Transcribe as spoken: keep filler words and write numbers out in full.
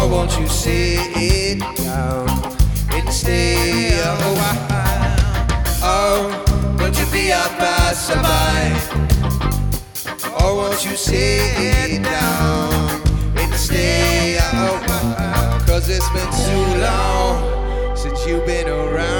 Oh, won't you sit down and stay a while? Oh, don't you be a passerby. Oh, won't you sit down and stay a while? Cause it's been too long since you've been around.